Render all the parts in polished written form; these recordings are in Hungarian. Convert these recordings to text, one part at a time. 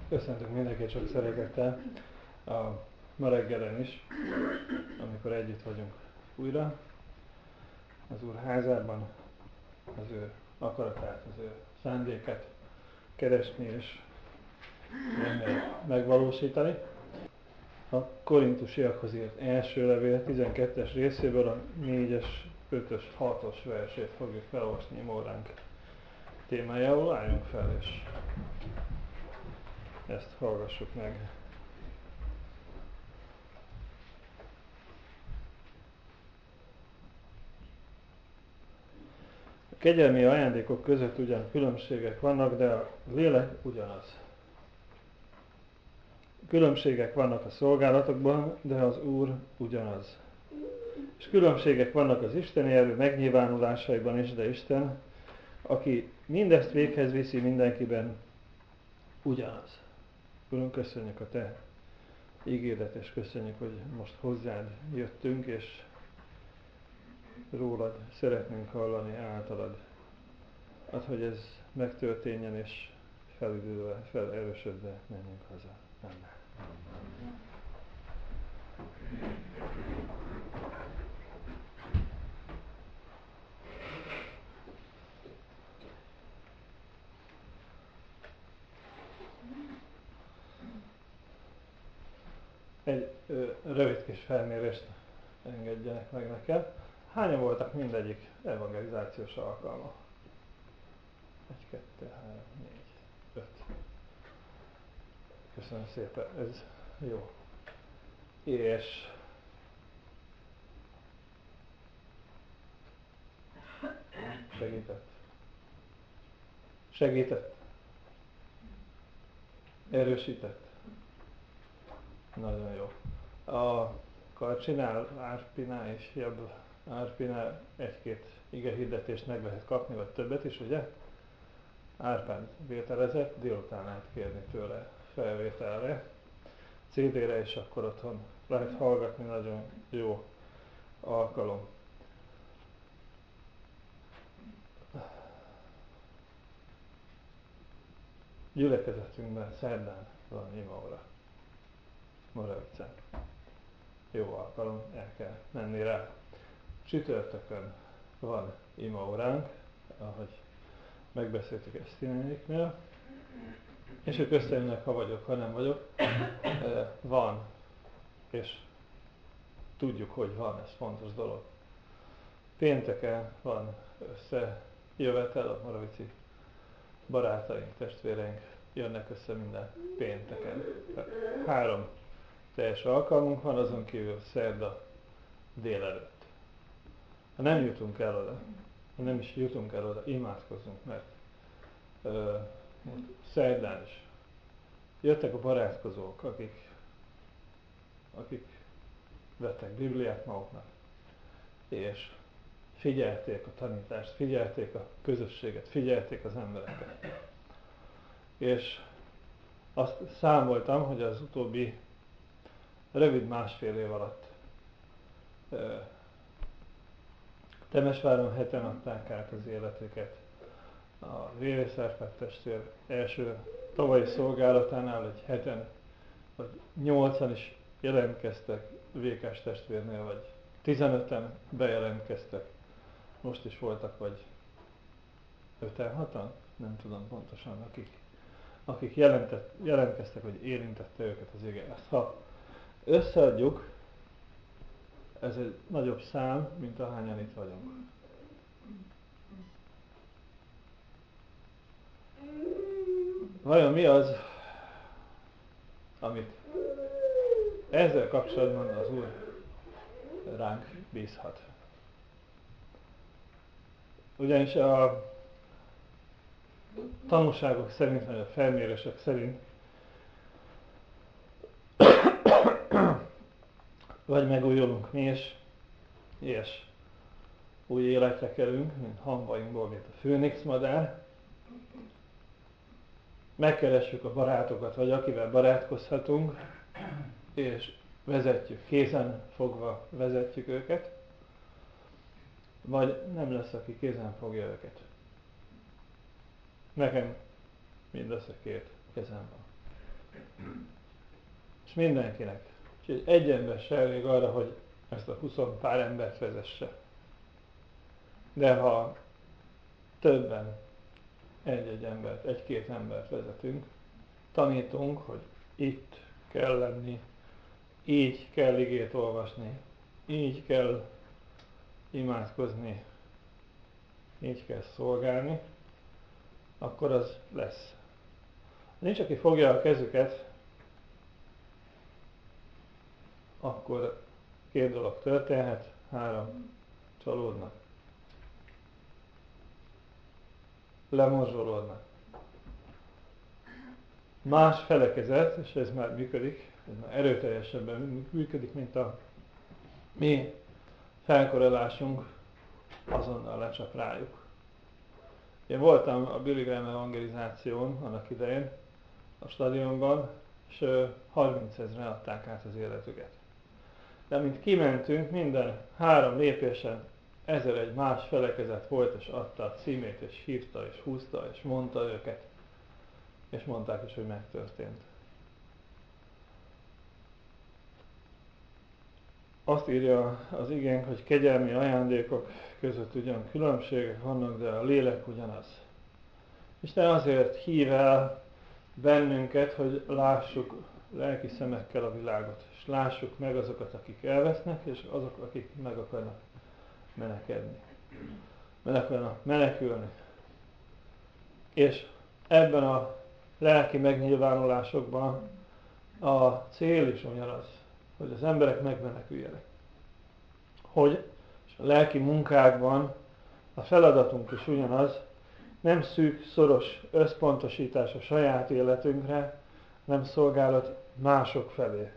Köszöntök mindenkit sok szeretettel a ma reggelen is, amikor együtt vagyunk újra az Úr házában, az ő akaratát, az ő szándékát keresni és megvalósítani. A Korintusiakhoz írt első levél 12-es részéből a 4-es, 5-ös, 6-os versét fogjuk felolvasni ma óránk témájául. Álljunk fel és ezt hallgassuk meg. A kegyelmi ajándékok között ugyan különbségek vannak, de a lélek ugyanaz. Különbségek vannak a szolgálatokban, de az Úr ugyanaz. És különbségek vannak az isteni erő megnyilvánulásaiban is, de Isten, aki mindezt véghez viszi mindenkiben, ugyanaz. Uram, köszönjük a Te ígéret, és köszönjük, hogy most hozzád jöttünk, és rólad szeretnénk hallani, általad. Add, hogy ez megtörténjen, és felüdülve, felerősödve menjünk haza. Amen. Egy rövid kis felmérést engedjenek meg nekem. Hányan voltak mindegyik evangelizációs alkalma? 1, 2, 3, 4, 5. Köszönöm szépen, ez jó. És segített, erősített. Nagyon jó. A Karcsinál, Árpinál és Jobb Árpinál 1-2 igehirdetést meg lehet kapni, vagy többet is, ugye? Árpád vételezett, délután át kérni tőle felvételre, CD-re, és akkor otthon lehet hallgatni, nagyon jó alkalom. Gyülekezetünkben szerdán van imaóra, Moravicán. Jó alkalom, el kell menni rá. Csütörtökön van imaóránk, ahogy megbeszéltük ezt Tinénéknél, és ők összejönnek, ha vagyok, ha nem vagyok. Van, és tudjuk, hogy van, ez fontos dolog. Pénteken van összejövetel, a moravici barátaink, testvéreink jönnek össze minden pénteken. 3 teljes alkalmunk van, azon kívül szerda délelőtt. Ha nem jutunk el oda, ha nem is jutunk el oda, imádkozzunk, mert szerdán is jöttek a barátkozók, akik vettek Bibliát maguknak, és figyelték a tanítást, figyelték a közösséget, figyelték az embereket. És azt számoltam, hogy az utóbbi rövid másfél év alatt Temesváron 7-en adták át az életüket. A Révész Árpád testvér első tavalyi szolgálatánál egy 7-en, vagy 8-an is jelentkeztek Vékás testvérnél, vagy 15-en bejelentkeztek. Most is voltak, vagy 5-en, 6-an? Nem tudom pontosan, akik jelentkeztek, hogy érintette őket az ige. Ezt ha összeadjuk, ez egy nagyobb szám, mint ahányan itt vagyunk. Vajon mi az, amit ezzel kapcsolatban az Úr ránk bízhat? Ugyanis a tanúságok szerint, vagy a felmérések szerint vagy megújulunk mi is, és új életre kerülünk, mint hamvainkból, mint a főnix madár. Megkeressük a barátokat, vagy akivel barátkozhatunk, és vezetjük, kézen fogva vezetjük őket, vagy nem lesz, aki kézen fogja őket. Nekem mindössze 2 kezem van. És mindenkinek. Úgyhogy egy ember se elég arra, hogy ezt a 20 pár embert vezesse. De ha többen egy-egy embert, egy-két embert vezetünk, tanítunk, hogy itt kell lenni, így kell igét olvasni, így kell imádkozni, így kell szolgálni, akkor az lesz. Nincs, aki fogja a kezüket, akkor két dolog történhet, 3 csalódnak. Lemorzsolódnak. Más felekezet, és ez már működik, ez már erőteljesebben működik, mint a mi felkorolásunk, azonnal lecsap rájuk. Én voltam a Billy Graham evangelizáción annak idején, a stadionban, és 30 000-en adták át az életüket. De amint kimentünk, minden 3 lépésen 1001 más felekezet volt, és adta a címét, és hívta, és húzta, és mondta őket. És mondták is, hogy megtörtént. Azt írja az igénk, hogy kegyelmi ajándékok között ugyan különbségek vannak, de a lélek ugyanaz. Isten azért hív el bennünket, hogy lássuk lelki szemekkel a világot, és lássuk meg azokat, akik elvesznek, és azok, akik meg akarnak menekülni. És ebben a lelki megnyilvánulásokban a cél is ugyanaz, hogy az emberek megmeneküljenek. Hogy és a lelki munkákban a feladatunk is ugyanaz, nem szűk, szoros összpontosítás a saját életünkre, nem szolgálat mások felé.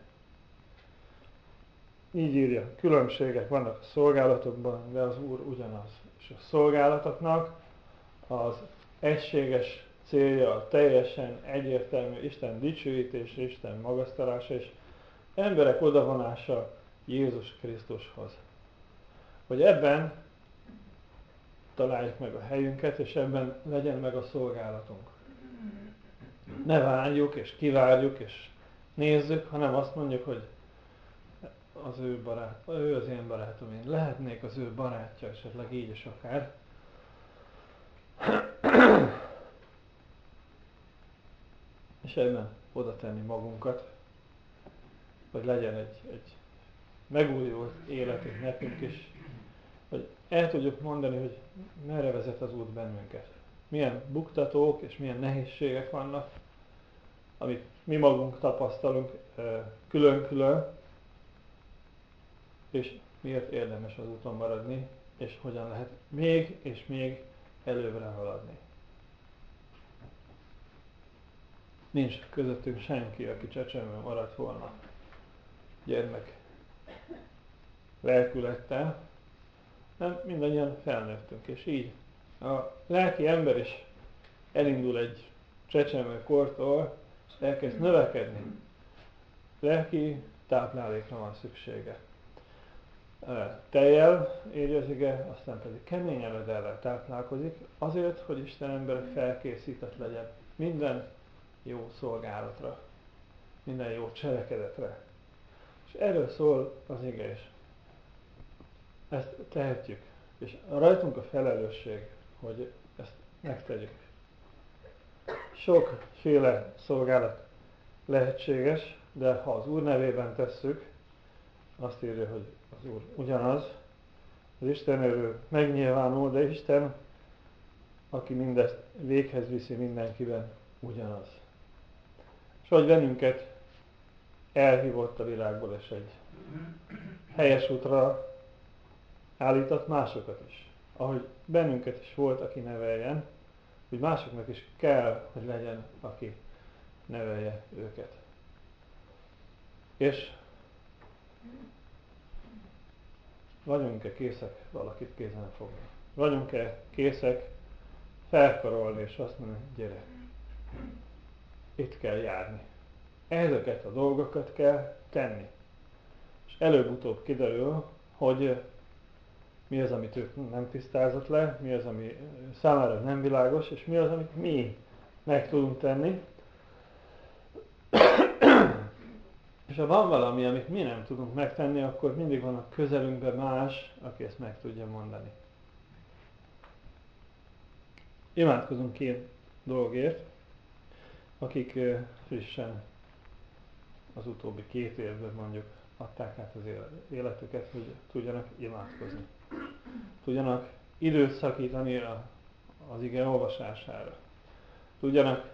Így írja, különbségek vannak a szolgálatokban, de az Úr ugyanaz. És a szolgálatoknak az egységes célja, a teljesen egyértelmű Isten dicsőítése, Isten magasztalása és emberek odavonása Jézus Krisztushoz. Hogy ebben találjuk meg a helyünket, és ebben legyen meg a szolgálatunk. Ne várjuk, és kivárjuk, és nézzük, hanem azt mondjuk, hogy ő az én barátom, én lehetnék az ő barátja, esetleg így is akár. És ebben oda tenni magunkat, hogy legyen egy megújult életünk nekünk is, hogy el tudjuk mondani, hogy merre vezet az út bennünket. Milyen buktatók és milyen nehézségek vannak, amit mi magunk tapasztalunk külön-külön, és miért érdemes az úton maradni, és hogyan lehet még és még előbbre haladni. Nincs közöttünk senki, aki csecsemő maradt volna gyermek lelkülettel, nem mindannyian felnőttünk, és így a lelki ember is elindul egy csecsemő kortól, és elkezd növekedni. Lelki táplálékra van szüksége. Tejjel, írja az ige, aztán pedig kemény eledellel táplálkozik, azért, hogy Isten embere felkészített legyen minden jó szolgálatra, minden jó cselekedetre. És erről szól az ige is. Ezt tehetjük, és rajtunk a felelősség, hogy ezt megtegyük. Sokféle szolgálat lehetséges, de ha az Úr nevében tesszük, azt írja, hogy az Úr ugyanaz, az Isten erő megnyilvánul, de Isten, aki mindezt véghez viszi mindenkiben, ugyanaz. És ahogy bennünket elhívott a világból, és egy helyes útra állított másokat is. Ahogy bennünket is volt, aki neveljen, hogy másoknak is kell, hogy legyen, aki nevelje őket. És vagyunk-e készek valakit kézen fogni? Vagyunk-e készek felkarolni és azt mondani, gyere, itt kell járni. Ezeket a dolgokat kell tenni. És előbb-utóbb kiderül, hogy mi az, amit ők nem tisztázott le, mi az, ami számára nem világos, és mi az, amit mi meg tudunk tenni. És ha van valami, amit mi nem tudunk megtenni, akkor mindig van a közelünkben más, aki ezt meg tudja mondani. Imádkozunk két dologért, akik frissen az utóbbi 2 évben mondjuk adták át az életüket, hogy tudjanak imádkozni. Tudjanak időt szakítani az ige olvasására. Tudjanak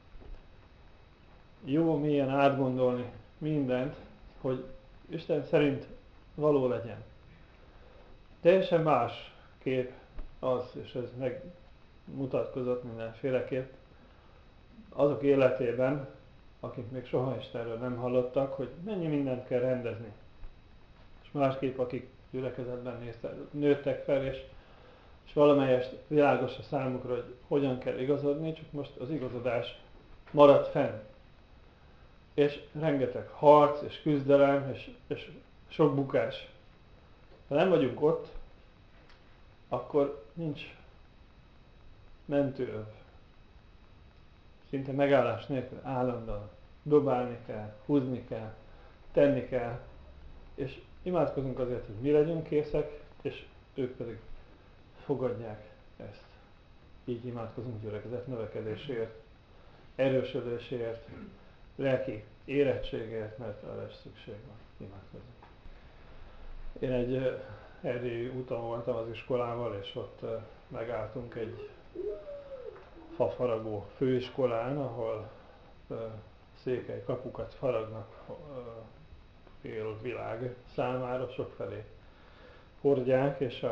jó mélyen átgondolni mindent, hogy Isten szerint való legyen. Teljesen más kép az, és ez megmutatkozott mindenféleképp azok életében, akik még soha Istenről nem hallottak, hogy mennyi mindent kell rendezni. És másképp, akik gyülekezetben nőttek fel, és valamelyest világos a számukra, hogy hogyan kell igazodni, csak most az igazodás maradt fenn. És rengeteg harc, és küzdelem, és sok bukás. Ha nem vagyunk ott, akkor nincs mentőöv. Szinte megállás nélkül állandóan dobálni kell, húzni kell, tenni kell, és imádkozunk azért, hogy mi legyünk készek, és ők pedig fogadják ezt. Így imádkozunk gyülekezet növekedéséért, erősödéséért, lelki érettségért, mert arra is szükség van. Imádkozunk. Én egy erdélyi úton voltam az iskolával, és ott megálltunk egy fafaragó főiskolán, ahol székely kapukat faragnak fél világ számára, sokfelé hordják, és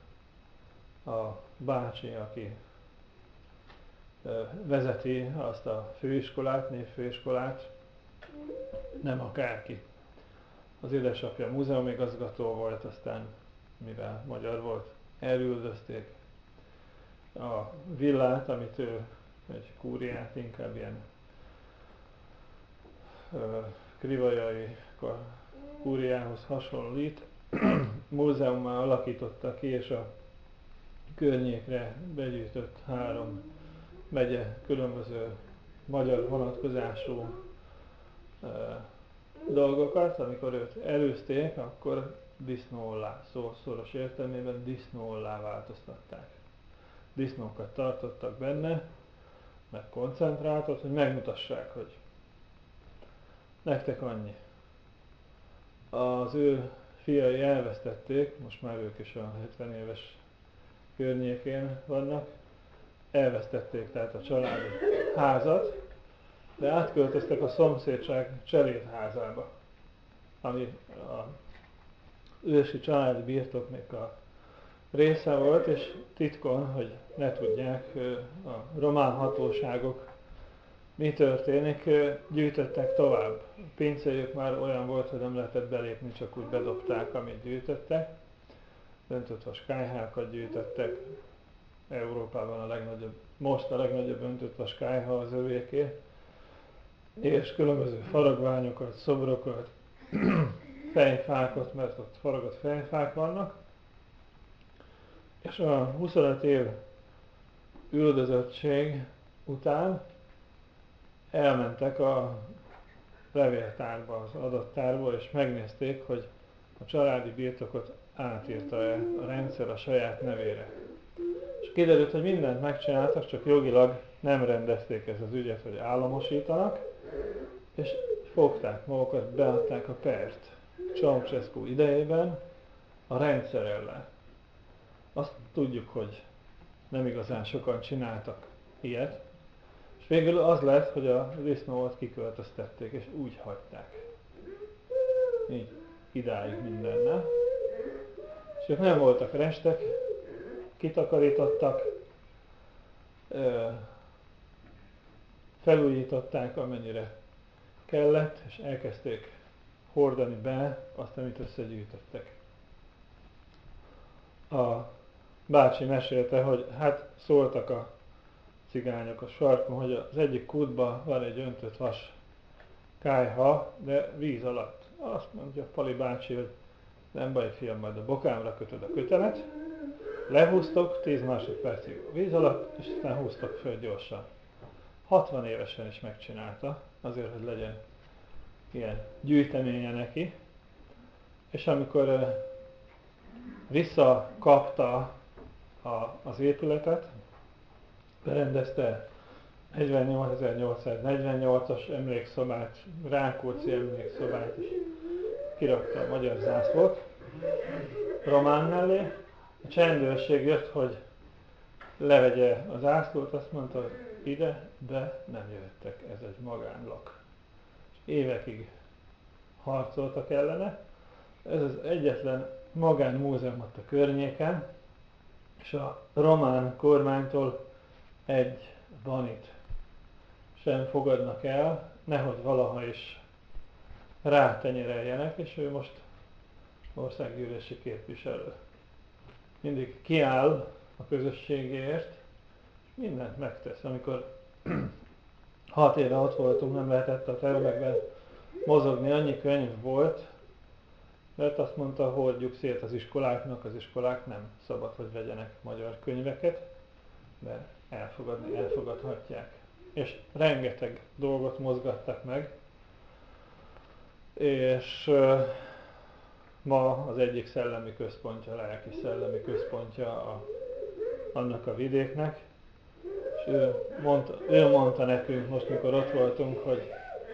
a bácsi, aki vezeti azt a főiskolát, névfőiskolát, nem akárki. Az édesapja múzeumigazgató volt, aztán mivel magyar volt, elüldözték a villát, amit ő egy kúriát, inkább ilyen krivajai kúriához hasonlít, múzeummá alakította ki, és a környékre begyűjtött 3 megye különböző magyar vonatkozású dolgokat. Amikor őt elűzték, akkor disznóollá, szó szoros értelmében disznóollá változtatták. Disznókat tartottak benne, meg koncentrátot, hogy megmutassák, hogy nektek annyi. Az ő fiai elvesztették, most már ők is a 70 éves környékén vannak, elvesztették tehát a családi házat, de átköltöztek a szomszédság cselédházába, ami a ősi családi birtoknak a része volt, és titkon, hogy ne tudják a román hatóságok mi történik, gyűjtöttek tovább. A pincéjük már olyan volt, hogy nem lehetett belépni, csak úgy bedobták, amit gyűjtöttek. Öntött kályhákat gyűjtöttek. Európában most a legnagyobb öntött vaskályha az övéké. És különböző faragványokat, szobrokat, fejfákat, mert ott faragott fejfák vannak. És a 25 év üldözöttség után elmentek a levéltárba, az adattárba, és megnézték, hogy a családi birtokot átírta-e a rendszer a saját nevére. És kiderült, hogy mindent megcsináltak, csak jogilag nem rendezték ezt az ügyet, hogy államosítanak, és fogták magukat, beadták a pert Ceausescu idejében a rendszer ellen. Azt tudjuk, hogy nem igazán sokan csináltak ilyet, és végül az lett, hogy a disznót kiköltöztették, és úgy hagyták. Így idáig mindennel. És ők nem voltak restek, kitakarítottak, felújították amennyire kellett, és elkezdték hordani be azt, amit összegyűjtöttek. A bácsi mesélte, hogy hát szóltak a cigányok a sarkon, hogy az egyik kútban van egy öntött vas kályha, de víz alatt. Azt mondja Pali bácsi, hogy nem baj, fiam, majd a bokámra kötöd a kötelet, lehúztok 10 másodpercig a víz alatt, és aztán húztok föl gyorsan. 60 évesen is megcsinálta, azért, hogy legyen ilyen gyűjteménye neki, és amikor visszakapta az épületet, berendezte 48.848-as emlékszobát, Rákóczi emlékszobát, és kirakta a magyar zászlót Román mellé. A csendőrség jött, hogy levegye a zászlót, azt mondta, hogy ide be nem jöttek, ez egy magánlak. És évekig harcoltak ellene. Ez az egyetlen magánmúzeum ott a környéken, és a román kormánytól egy banit sem fogadnak el, nehogy valaha is rátenyereljenek, és ő most országgyűlési képviselő. Mindig kiáll a közösségért, és mindent megtesz. Amikor 6 éve ott voltunk, nem lehetett a termekben mozogni, annyi könyv volt, mert azt mondta, hordjuk szét az iskoláknak, az iskolák nem szabad, hogy vegyenek magyar könyveket, mert elfogadhatják. És rengeteg dolgot mozgattak meg, és ma az egyik szellemi központja, lelki szellemi központja annak a vidéknek, és ő mondta nekünk most, mikor ott voltunk, hogy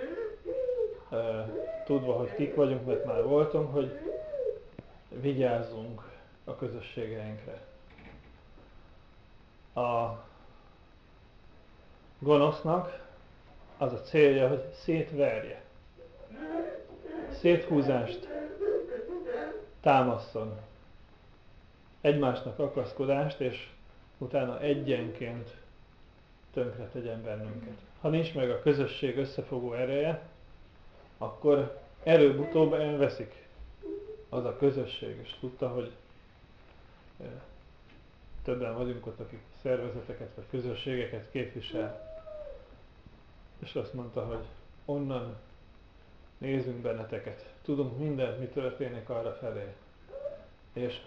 tudva, hogy kik vagyunk, mert már voltunk, hogy vigyázzunk a közösségeinkre. A gonosznak az a célja, hogy szétverje, széthúzást támasszon, egymásnak akaszkodást, és utána egyenként tönkre tegyen bennünket. Ha nincs meg a közösség összefogó ereje, akkor előbb-utóbb elveszik az a közösség, és tudta, hogy többen vagyunk ott, akik szervezeteket vagy közösségeket képvisel. És azt mondta, hogy onnan nézünk benneteket, tudunk mindent, mi történik arra felé. És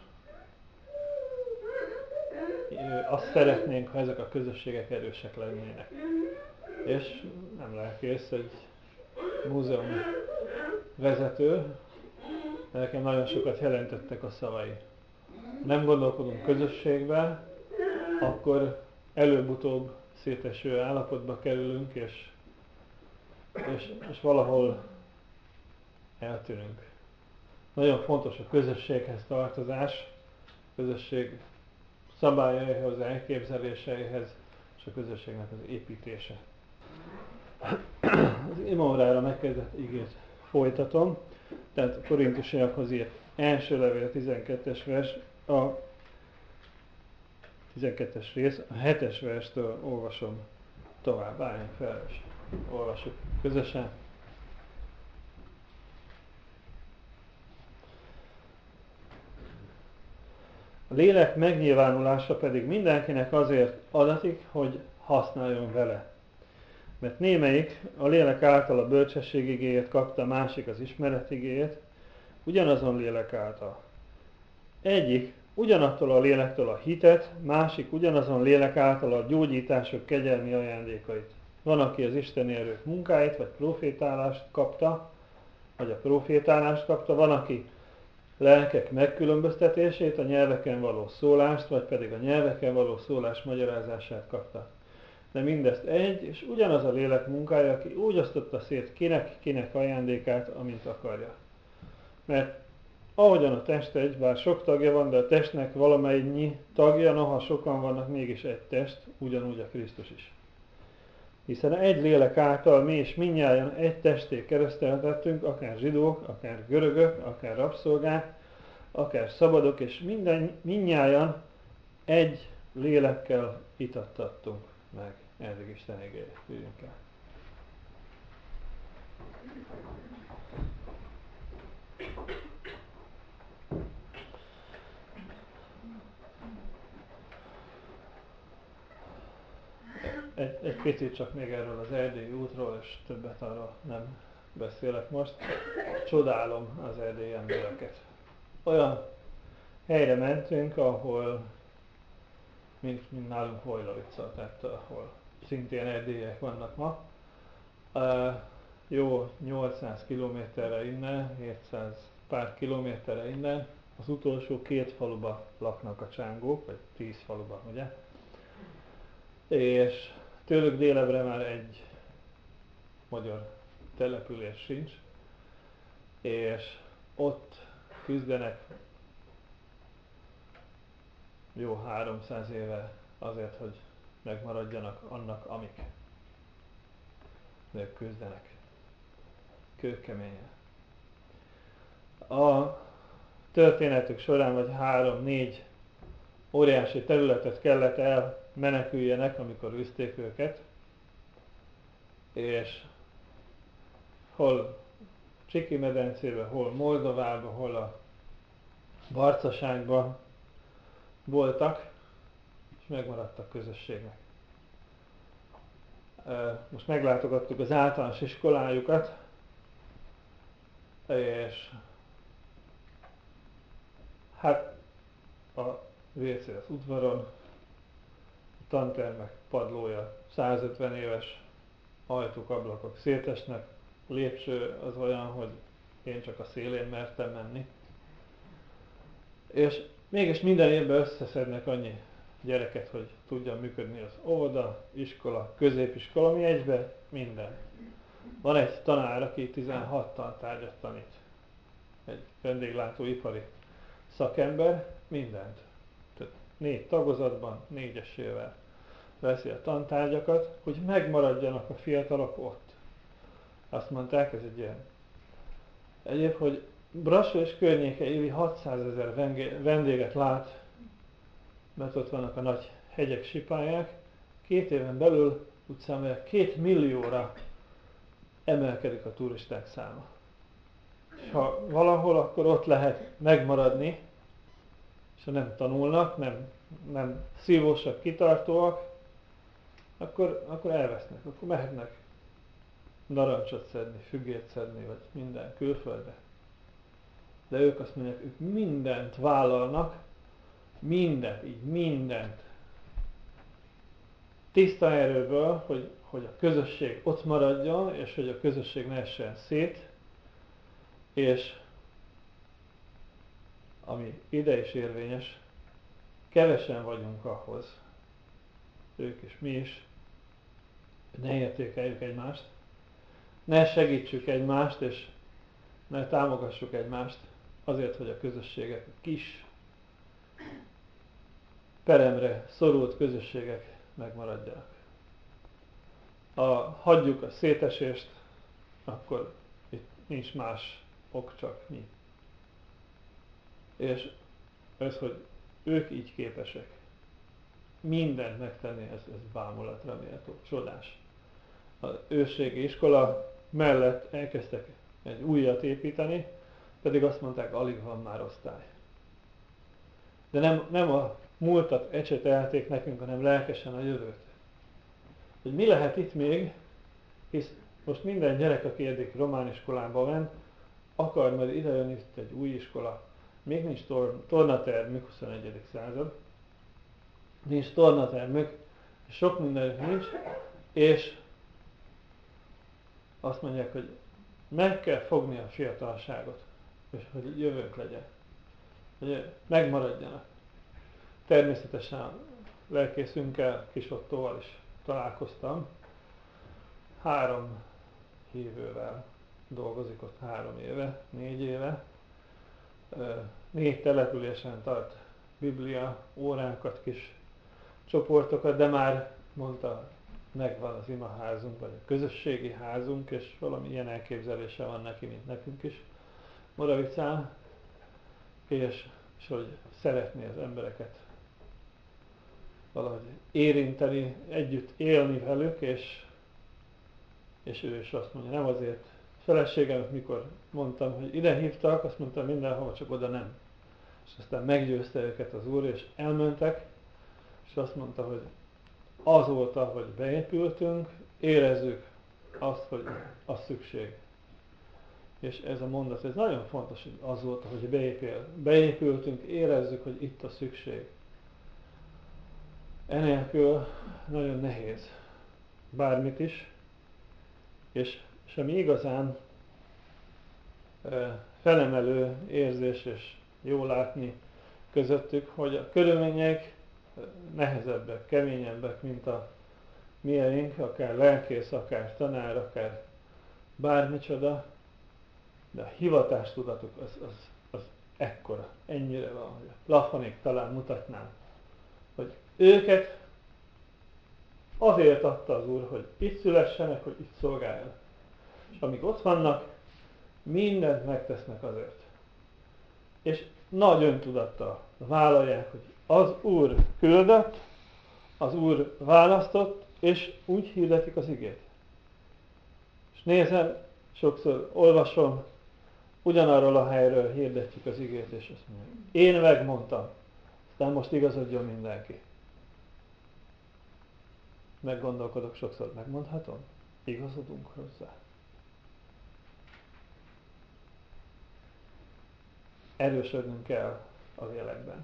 azt szeretnénk, ha ezek a közösségek erősek lennének. És nem lelkész, egy múzeum vezető, nekem nagyon sokat jelentettek a szavai. Nem gondolkodunk közösségben, akkor előbb-utóbb széteső állapotba kerülünk, és valahol eltűnünk. Nagyon fontos a közösséghez tartozás, közösség szabályaihoz, elképzeléseihez, és a közösségnek az építése. Az imaórára megkezdett igét folytatom, tehát a Korintusiakhoz írt első levél 12-es vers, a 12-es rész, a 7-es verstől olvasom tovább. Álljunk fel, és olvassuk közösen. A lélek megnyilvánulása pedig mindenkinek azért adatik, hogy használjon vele. Mert némelyik a lélek által a bölcsesség igéjét kapta, másik az ismeret igéjét, ugyanazon lélek által. Egyik ugyanattól a lélektől a hitet, másik ugyanazon lélek által a gyógyítások kegyelmi ajándékait. Van, aki az isteni erők munkáit, vagy profétálást kapta, van, aki lelkek megkülönböztetését, a nyelveken való szólást, vagy pedig a nyelveken való szólás magyarázását kapta. De mindezt egy, és ugyanaz a lélek munkája, aki úgy osztotta szét kinek ajándékát, amint akarja. Mert ahogyan a test egy, bár sok tagja van, de a testnek valamennyi tagja, noha sokan vannak, mégis egy test, ugyanúgy a Krisztus is. Hiszen egy lélek által mi is mindnyájan egy testé kereszteltettünk, akár zsidók, akár görögök, akár rabszolgák, akár szabadok, és mindnyájan egy lélekkel itattattunk meg. Eddig Isten igéjét tűnjünk el. Egy picit csak még erről az erdélyi útról, és többet arról nem beszélek most. Csodálom az erdélyi embereket. Olyan helyre mentünk, ahol, mint nálunk Hojlavica, tehát ahol szintén erdélyek vannak ma. jó 800 kilométerre innen, 700 pár kilométerre innen, az utolsó 2 faluba laknak a csángók, vagy 10 faluba, ugye? És tőlük délebre már egy magyar település sincs, és ott küzdenek jó 300 éve azért, hogy megmaradjanak annak, amik. Ők küzdenek. Kőkeményen. A történetük során vagy 3-4 óriási területet kellett elmeneküljenek, amikor üzték őket, és hol Csiki medencébe, hol Moldovába, hol a Barcaságba voltak, és megmaradtak közösségnek. Most meglátogattuk az általános iskolájukat, és hát a WC az udvaron, a tantermek padlója 150 éves, ajtók, ablakok szétesnek, lépcső az olyan, hogy én csak a szélén mertem menni. És mégis minden évben összeszednek annyi gyereket, hogy tudjon működni az óvoda, iskola, középiskola, ami egybe minden. Van egy tanár, aki 16 tantárgyat tanít. Egy vendéglátóipari szakember, mindent. Tehát 4 tagozatban, 4-esével veszi a tantárgyakat, hogy megmaradjanak a fiatalok ott. Azt mondták, ez egy ilyen egyéb, hogy Brassó és környéke évi 600 000 vendéget lát, mert ott vannak a nagy hegyek, sipályák. 2 éven belül úgy számolják 2 millióra emelkedik a turisták száma. És ha valahol, akkor ott lehet megmaradni, és ha nem tanulnak, nem szívósak, kitartóak, akkor elvesznek, akkor mehetnek narancsot szedni, fügét szedni, vagy minden külföldre. De ők azt mondják, ők mindent vállalnak, mindent. Tiszta erőből, hogy a közösség ott maradjon, és hogy a közösség ne essen szét, és ami ide is érvényes, kevesen vagyunk ahhoz, ők és mi is, hogy ne értékeljük egymást, ne segítsük egymást, és ne támogassuk egymást azért, hogy a közösségek, a kis, peremre szorult közösségek megmaradjanak. Ha hagyjuk a szétesést, akkor itt nincs más ok, csak mi. És ez, hogy ők így képesek mindent megtenni, ez bámulatra méltó, csodás. Az ősrégi iskola mellett elkezdtek egy újat építeni, pedig azt mondták, alig van már osztály. De nem a múltat ecsetelték nekünk, hanem lelkesen a jövőt. Hogy mi lehet itt még, hisz most minden gyerek, aki eddig román iskolába ment, akar majd idejönni itt egy új iskola. Még nincs tornatermük, 21. század. Nincs tornatermük, sok mindenük nincs, és azt mondják, hogy meg kell fogni a fiatalságot, és hogy jövőnk legyen. Hogy megmaradjanak. Természetesen lelkészünkkel, Kis Ottóval is találkoztam. 3 hívővel dolgozik ott 3 éve, 4 éve. 4 településen tart Biblia órákat, kis csoportokat, de már mondta, megvan az imaházunk, vagy a közösségi házunk, és valami ilyen elképzelése van neki, mint nekünk is Moravicán, és hogy szeretné az embereket valahogy érinteni, együtt élni velük, és ő is azt mondja, nem azért feleségem, mikor mondtam, hogy ide hívtak, azt mondta mindenhova, csak oda nem. És aztán meggyőzte őket az Úr, és elmentek, és azt mondta, hogy azóta, hogy beépültünk, érezzük azt, hogy az szükség. És ez a mondat, ez nagyon fontos, hogy azóta, hogy beépültünk, érezzük, hogy itt a szükség. Enélkül nagyon nehéz bármit is, és És ami igazán felemelő érzés és jó látni közöttük, hogy a körülmények nehezebbek, keményebbek, mint a mieink, akár lelkész, akár tanár, akár bármicsoda, de a hivatástudatuk az ekkora, ennyire van, hogy a plafonig talán mutatnám, hogy őket azért adta az Úr, hogy itt szülessenek, hogy itt szolgáljanak. És amíg ott vannak, mindent megtesznek azért. És nagy öntudattal vállalják, hogy az Úr küldött, az Úr választott, és úgy hirdetik az igét. És nézem, sokszor olvasom, ugyanarról a helyről hirdetjük az igét, és azt mondja, én megmondtam, aztán most igazodjon mindenki. Meggondolkodok sokszor, megmondhatom? Igazodunk hozzá. Erősödnünk kell a lélekben.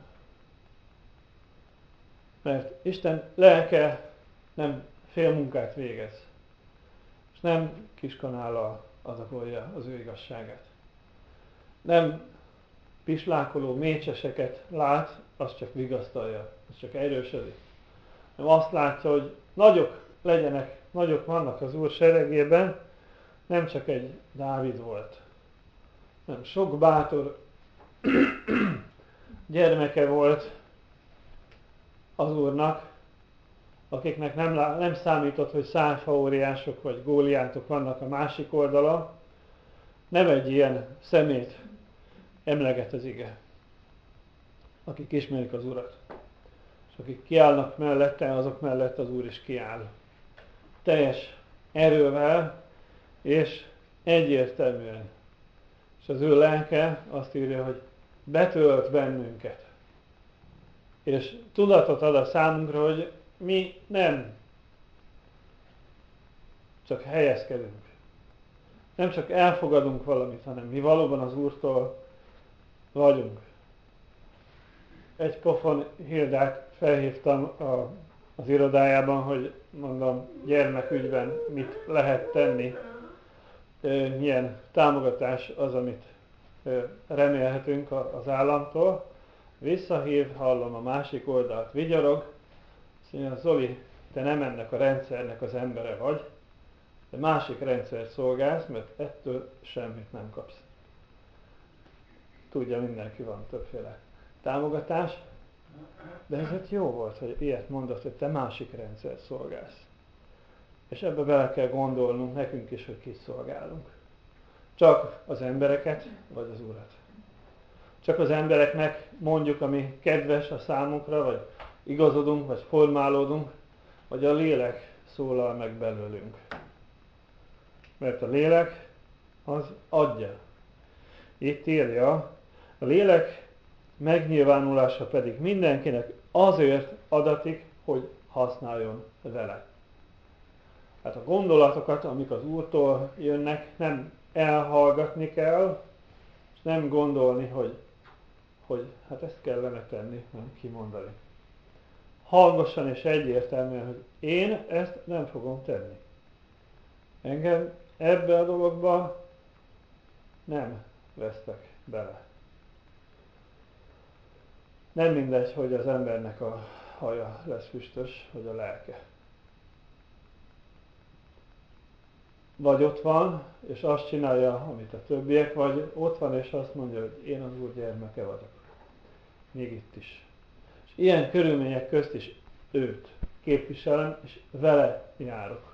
Mert Isten lelke nem félmunkát végez, és nem kiskanállal adagolja az ő igazságát. Nem pislákoló mécseseket lát, az csak vigasztalja, az csak erősödik. Nem azt látja, hogy nagyok vannak az Úr seregében, nem csak egy Dávid volt, nem sok bátor gyermeke volt az Úrnak, akiknek nem számított, hogy szárfaóriások vagy góliátok vannak a másik oldalon, nem egy ilyen szemét emleget az ige, akik ismerik az Urat. És akik kiállnak mellette, azok mellett az Úr is kiáll. Teljes erővel és egyértelműen. És az ő lelke azt írja, hogy betölt bennünket. És tudatot ad a számunkra, hogy mi nem csak helyezkedünk. Nem csak elfogadunk valamit, hanem mi valóban az Úrtól vagyunk. Egy pofon Hildát felhívtam az irodájában, hogy mondom, gyermekügyben mit lehet tenni, milyen támogatás az, amit remélhetünk az államtól. Visszahív, hallom a másik oldalt, vigyorog, azt mondja, Zoli, te nem ennek a rendszernek az embere vagy, de másik rendszert szolgálsz, mert ettől semmit nem kapsz. Tudja, mindenki van többféle támogatás, de ezért jó volt, hogy ilyet mondott, hogy te másik rendszert szolgálsz. És ebbe bele kell gondolnunk nekünk is, hogy kit szolgálunk. Csak az embereket, vagy az Urat. Csak az embereknek mondjuk, ami kedves a számunkra, vagy igazodunk, vagy formálódunk, vagy a lélek szólal meg belőlünk. Mert a lélek az adja. Itt írja, a lélek megnyilvánulása pedig mindenkinek azért adatik, hogy használjon vele. Hát a gondolatokat, amik az Úrtól jönnek, nem elhallgatni kell, és nem gondolni, hogy hát ezt kellene tenni, nem kimondani. Hangosan és egyértelműen, hogy én ezt nem fogom tenni. Engem ebbe a dologba nem vesztek bele. Nem mindegy, hogy az embernek a haja lesz füstös, vagy a lelke. Vagy ott van, és azt csinálja, amit a többiek, vagy ott van, és azt mondja, hogy én az Úr gyermeke vagyok. Még itt is. És ilyen körülmények közt is őt képviselem, és vele járok.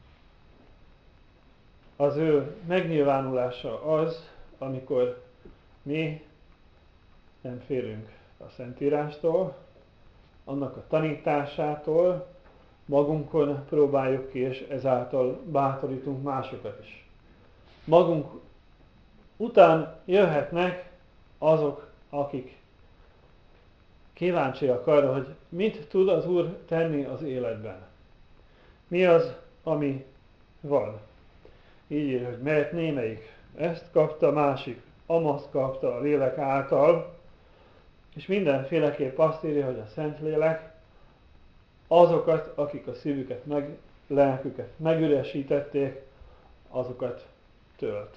Az ő megnyilvánulása az, amikor mi nem félünk a Szentírástól, annak a tanításától, magunkon próbáljuk ki, és ezáltal bátorítunk másokat is. Magunk után jöhetnek azok, akik kíváncsiak arra, hogy mit tud az Úr tenni az életben. Mi az, ami van. Így ír, hogy mert némelyik ezt kapta, másik amazt kapta a lélek által, és mindenféleképp azt írja, hogy a Szentlélek azokat, akik a szívüket lelküket megüresítették, azokat tölt.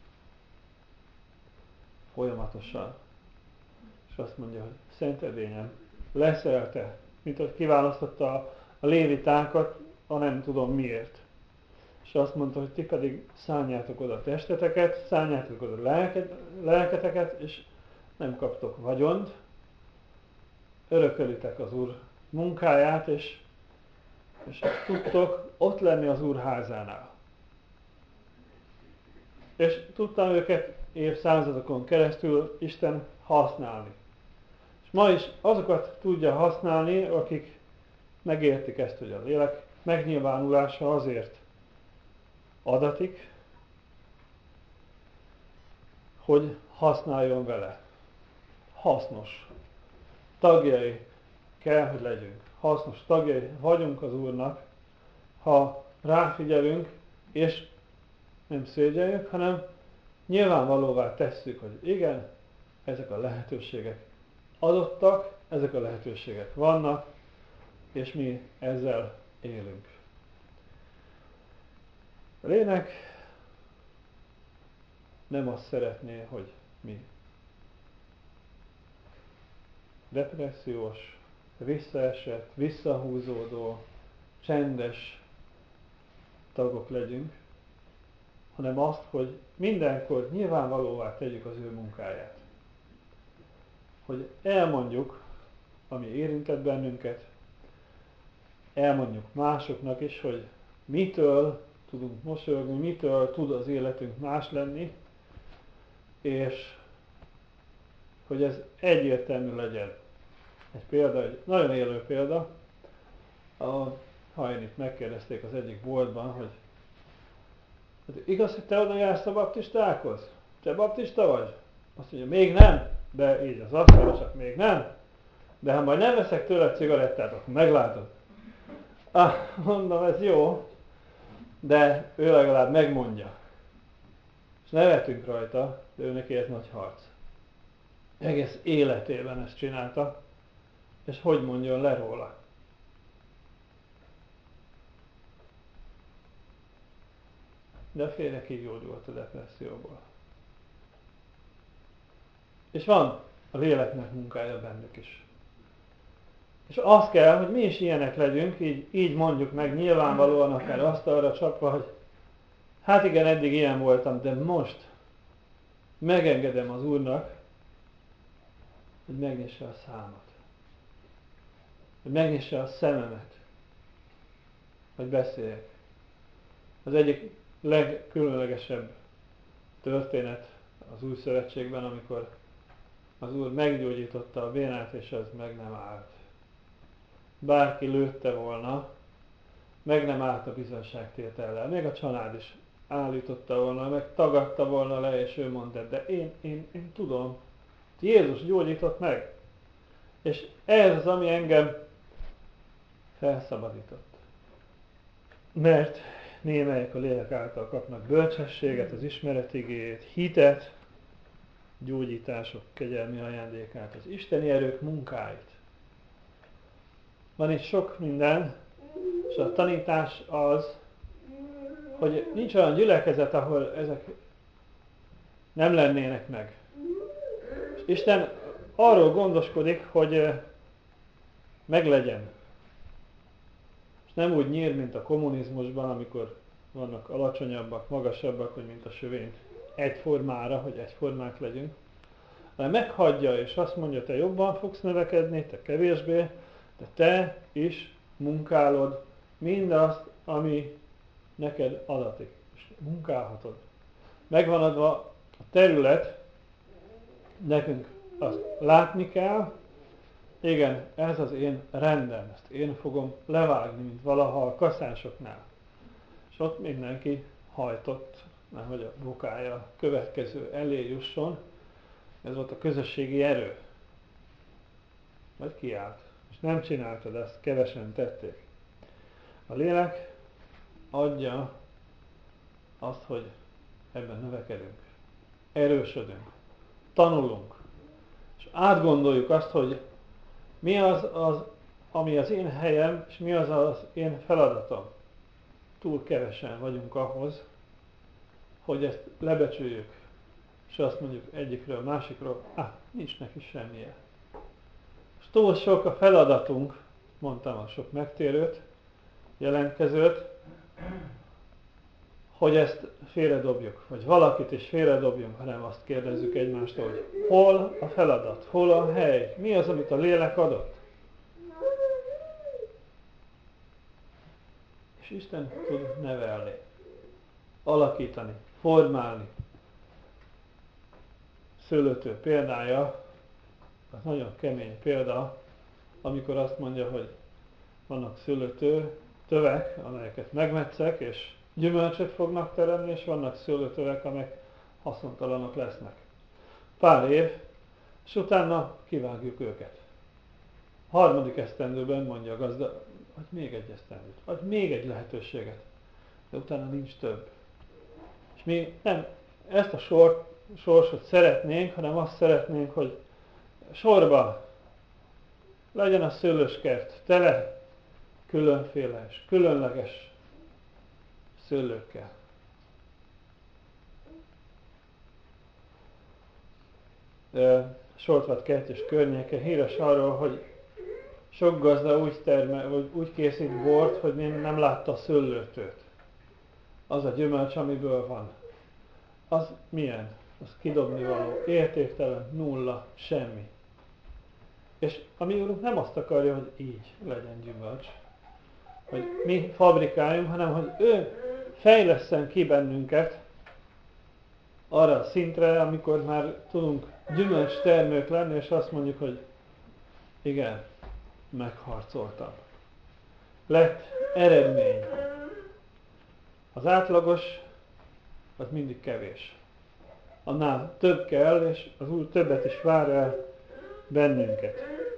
Folyamatosan. És azt mondja, hogy szent edényem, leszel te, mint hogy kiválasztotta a lévitákat, nem tudom miért. És azt mondta, hogy ti pedig szálljátok oda a testeteket, szálljátok oda a lelketeket, és nem kaptok vagyont, örökölitek az Úr munkáját, és tudtok ott lenni az Úr házánál. És tudtam őket évszázadokon keresztül Isten használni. És ma is azokat tudja használni, akik megértik ezt, hogy a lélek megnyilvánulása azért adatik, hogy használjon vele. Hasznos tagjai kell, hogy legyünk. Hasznos tagjai vagyunk az Úrnak, ha ráfigyelünk, és nem szégyeljük, hanem nyilvánvalóvá tesszük, hogy igen, ezek a lehetőségek adottak, ezek a lehetőségek vannak, és mi ezzel élünk. A lélek nem azt szeretné, hogy mi depressziós, visszaesett, visszahúzódó, csendes tagok legyünk, hanem azt, hogy mindenkor nyilvánvalóvá tegyük az ő munkáját. Hogy elmondjuk, ami érintett bennünket, elmondjuk másoknak is, hogy mitől tudunk mosolyogni, mitől tud az életünk más lenni, és hogy ez egyértelmű legyen. Egy példa, egy nagyon élő példa, a Hajnit megkérdezték az egyik boltban, hogy igaz, hogy te oda jársz a baptistákhoz? Te baptista vagy? Azt mondja, még nem, de így az asztalra csak még nem, de ha majd nem veszek tőle cigarettát, akkor meglátod. Mondom, ez jó, de ő legalább megmondja. És nevetünk rajta, de ő neki ez nagy harc. Egész életében ezt csinálta, és hogy mondjon le róla. De a férje kigyógyult a depresszióból. És van a léleknek munkája bennük is. És az kell, hogy mi is ilyenek legyünk, így mondjuk meg nyilvánvalóan akár asztalra csapva, hogy hát igen, eddig ilyen voltam, de most megengedem az Úrnak, hogy megnyisse a számat. Hogy megnyisse a szememet. Hogy beszéljek. Az egyik legkülönlegesebb történet az Új Szövetségben, amikor az Úr meggyógyította a bénát, és az meg nem állt. Bárki lőtte volna, meg nem állt a bizonságtétellel. Még a család is állította volna, meg tagadta volna le, és ő mondta, de én tudom, Jézus gyógyított meg. És ez az, ami engem felszabadított. Mert némelyek a lélek által kapnak bölcsességet, az ismeret igéjét, hitet, gyógyítások kegyelmi ajándékát, az isteni erők munkáit. Van itt sok minden, és a tanítás az, hogy nincs olyan gyülekezet, ahol ezek nem lennének meg. És Isten arról gondoskodik, hogy meglegyen. És nem úgy nyír, mint a kommunizmusban, amikor vannak alacsonyabbak, magasabbak, hogy mint a sövényt egyformára, hogy egyformák legyünk, hanem meghagyja, és azt mondja, te jobban fogsz növekedni, te kevésbé, de te is munkálod mindazt, ami neked adatik. És munkálhatod. Megvan adva a terület, nekünk azt látni kell, igen, ez az én rendem, ezt én fogom levágni, mint valaha a kaszásoknál. És ott mindenki hajtott, hogy a bokája következő elé jusson. Ez volt a közösségi erő. Vagy kiállt. És nem csináltad ezt, kevesen tették. A lélek adja azt, hogy ebben növekedünk. Erősödünk. Tanulunk. És átgondoljuk azt, hogy mi az, ami az én helyem, és mi az én feladatom. Túl kevesen vagyunk ahhoz, hogy ezt lebecsüljük, és azt mondjuk egyikről, másikról, nincs neki semmije. És túl sok a feladatunk, mondtam a sok megtérőt, jelentkezőt, hogy ezt félredobjuk, vagy valakit is félredobjunk, hanem azt kérdezzük egymástól, hogy hol a feladat, hol a hely, mi az, amit a lélek adott. És Isten tud nevelni, alakítani, formálni. Szőlőtő példája, az nagyon kemény példa, amikor azt mondja, hogy vannak szőlőtövek, amelyeket megmetszek, és gyümölcsöt fognak teremni, és vannak szőlőtövek, amelyek haszontalanok lesznek. Pár év, és utána kivágjuk őket. A harmadik esztendőben mondja a gazda, hogy még egy esztendőt, vagy még egy lehetőséget, de utána nincs több. És mi nem ezt a sorsot szeretnénk, hanem azt szeretnénk, hogy sorba legyen a szőlőskert tele különféle és különleges szőlőkkel. Soltvat kert és környéke híres arról, hogy sok gazda úgy készít bort, hogy nem látta a szőlőtőt. Az a gyümölcs, amiből van. Az milyen? Az kidobni való, értéktelen, nulla, semmi. És a mi Úrunk nem azt akarja, hogy így legyen gyümölcs, hogy mi fabrikáljunk, hanem hogy ő fejlesszen ki bennünket arra a szintre, amikor már tudunk gyümölcs termők lenni, és azt mondjuk, hogy igen, megharcoltam. Lett eredmény. Az átlagos, az mindig kevés. Annál több kell, és az Úr többet is vár el bennünket.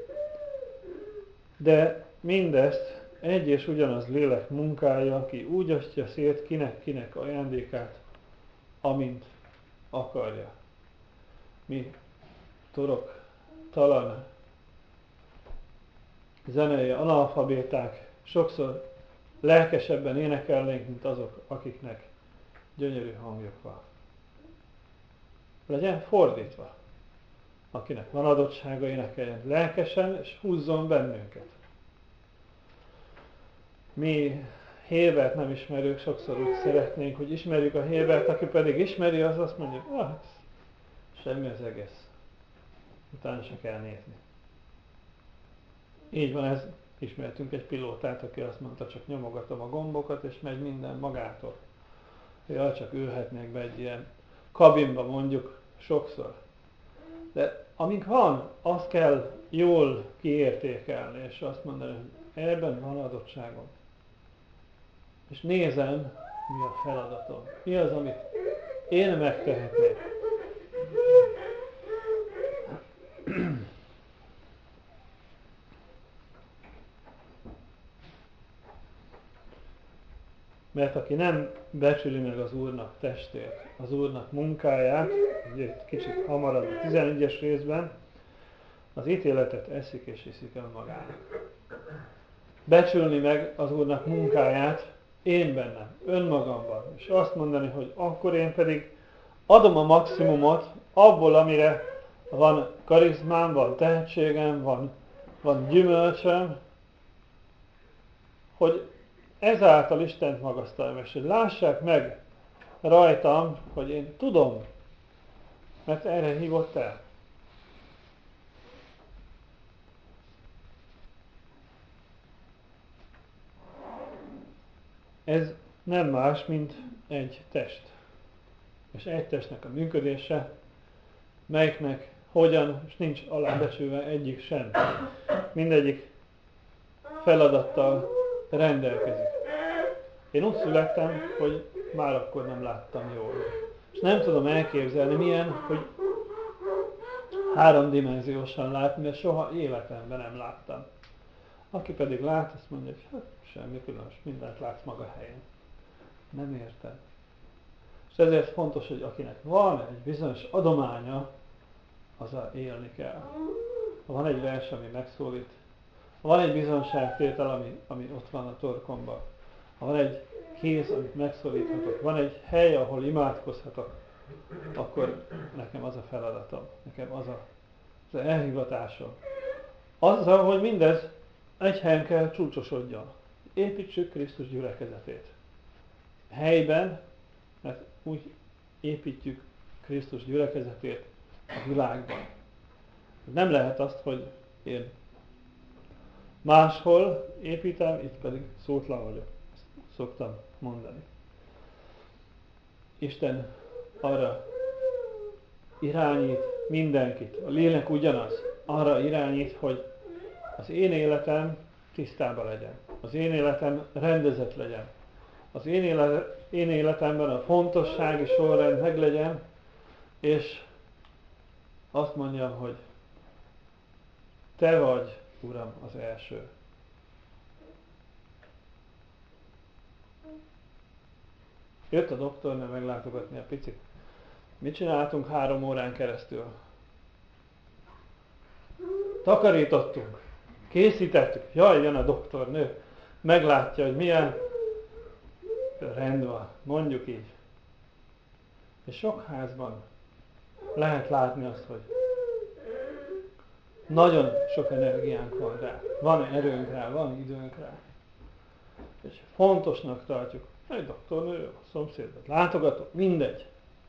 De mindezt egy és ugyanaz lélek munkája, aki úgy osztja szét kinek ajándékát, amint akarja. Mi toroktalan, zenei analfabéták sokszor lelkesebben énekelnénk, mint azok, akiknek gyönyörű hangjuk van. Legyen fordítva. Akinek van adottsága, énekeljen lelkesen, és húzzon bennünket. Mi Hébert nem ismerők, sokszor úgy szeretnénk, hogy ismerjük a Hébert, aki pedig ismeri, az azt mondja, semmi az egész. Utána se kell nézni. Így van ez, ismertünk egy pilótát, aki azt mondta, csak nyomogatom a gombokat, és megy minden magától. Csak ülhetnék be egy ilyen kabinba mondjuk sokszor. De amink van, azt kell jól kiértékelni, és azt mondani, hogy ebben van adottságom. És nézem, mi a feladatom. Mi az, amit én megtehetnék. Mert aki nem becsüli meg az Úrnak testét, az Úrnak munkáját, ugye kicsit hamarabb a 11-es részben, az ítéletet eszik és iszik önmagának. Becsülni meg az Úrnak munkáját én bennem, önmagamban, és azt mondani, hogy akkor én pedig adom a maximumot abból, amire van karizmám, van tehetségem, van gyümölcsöm, hogy ezáltal Istent magasztaljam, és hogy lássák meg rajtam, hogy én tudom, mert erre hívott el. Ez nem más, mint egy test. És egy testnek a működése, melyiknek hogyan, és nincs alábecsülve egyik sem. Mindegyik feladattal rendelkezik. Én úgy születtem, hogy már akkor nem láttam jól. És nem tudom elképzelni milyen, hogy háromdimenziósan látni, mert soha életemben nem láttam. Aki pedig lát, azt mondja, hogy semmi különös, mindent látsz maga helyén. Nem érted. És ezért fontos, hogy akinek van egy bizonyos adománya, azzal élni kell. Ha van egy vers, ami megszólít, ha van egy bizonságtétel, ami ott van a torkomban, ha van egy kéz, amit megszoríthatok, van egy hely, ahol imádkozhatok, akkor nekem az a feladatom, nekem az az elhivatásom. Azzal, hogy mindez egy helyen kell csúcsosodjon. Építsük Krisztus gyülekezetét. Helyben, mert úgy építjük Krisztus gyülekezetét a világban. Nem lehet azt, hogy én máshol építem, itt pedig szótlan vagyok. Ezt szoktam mondani. Isten arra irányít mindenkit. A lélek ugyanaz. Arra irányít, hogy az én életem tisztában legyen. Az én életem rendezett legyen. Az én életemben a fontossági sorrend meglegyen, és azt mondjam, hogy te vagy, Uram, az első. Jött a doktornő meglátogatni a picit. Mit csináltunk 3 órán keresztül? Takarítottunk, készítettük. Jaj, jön a doktornő, meglátja, hogy milyen rend van, mondjuk így. És sok házban lehet látni azt, hogy nagyon sok energiánk van rá, van erőnk rá, van időnk rá. És fontosnak tartjuk, egy doktornő, a szomszédot látogatok, mindegy.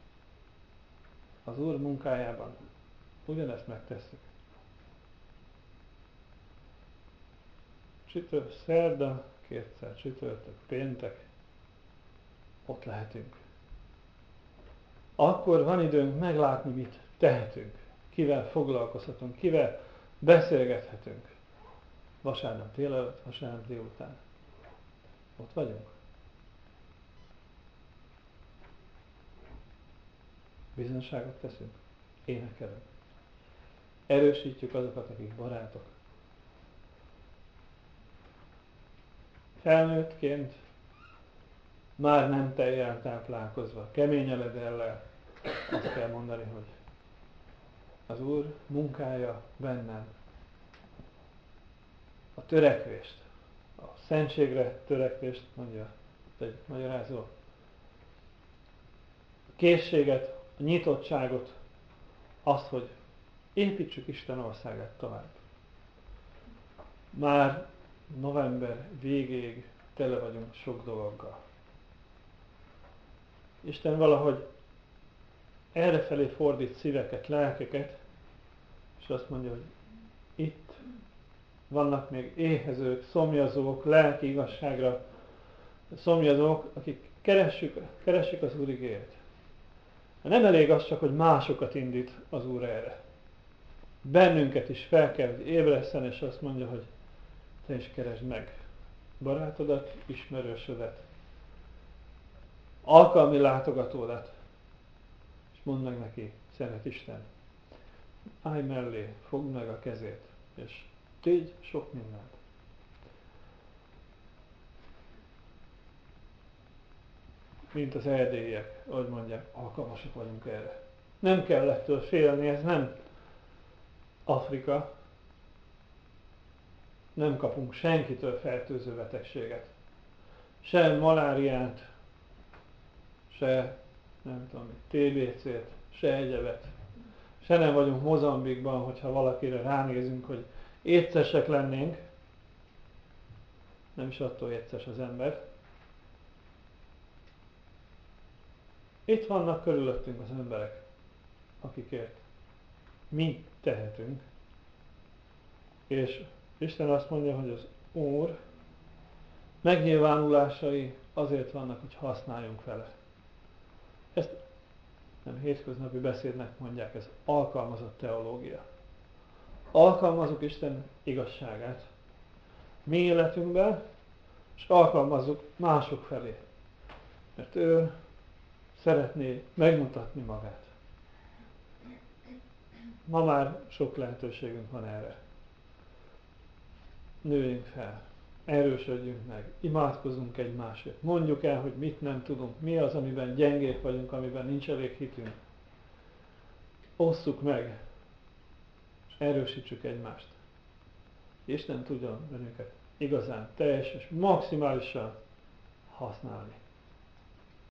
Az Úr munkájában ugyanezt megtesszük. Szerda, kétszer csütörtök, péntek, ott lehetünk. Akkor van időnk meglátni, mit tehetünk, kivel foglalkozhatunk, kivel beszélgethetünk. Vasárnap délelőtt, vasárnap délután. Ott vagyunk. Bizonyságot teszünk, énekelünk. Erősítjük azokat, akik barátok. Felnőttként már nem tejjel táplálkozva, kemény eledellel azt kell mondani, hogy az Úr munkája bennem a törekvést, a szentségre törekvést, mondja egy magyarázó, a készséget, a nyitottságot, azt, hogy építsük Isten országát tovább. Már november végéig tele vagyunk sok dologgal. Isten valahogy errefelé fordít szíveket, lelkeket, és azt mondja, hogy itt vannak még éhezők, szomjazók, lelki igazságra szomjazók, akik keresik az Úr igéjét. Nem elég az csak, hogy másokat indít az Úr erre. Bennünket is fel kell, hogy ébresszen, és azt mondja, hogy te is keresd meg barátodat, ismerősödet, alkalmi látogatódat, és mondd meg neki, szeret Isten, állj mellé, fogd meg a kezét, és tégy sok mindent. Mint az erdélyiek, ahogy mondják, alkalmasak vagyunk erre. Nem kell ettől félni, ez nem Afrika, nem kapunk senkitől fertőző betegséget. Se maláriát, se nem tudom, TBC-t, se egyebet. Se nem vagyunk Mozambikban, hogyha valakire ránézünk, hogy étszesek lennénk. Nem is attól étszes az ember. Itt vannak körülöttünk az emberek, akikért mi tehetünk. És Isten azt mondja, hogy az Úr megnyilvánulásai azért vannak, hogy használjunk vele. Ezt nem hétköznapi beszédnek mondják, ez alkalmazott teológia. Alkalmazzuk Isten igazságát mi életünkben, és alkalmazzuk mások felé. Mert ő szeretné megmutatni magát. Ma már sok lehetőségünk van erre. Nőjünk fel, erősödjünk meg, imádkozzunk egymásért, mondjuk el, hogy mit nem tudunk, mi az, amiben gyengék vagyunk, amiben nincs elég hitünk. Osszuk meg, és erősítsük egymást. Isten tudja bennünket igazán teljes és maximálisan használni.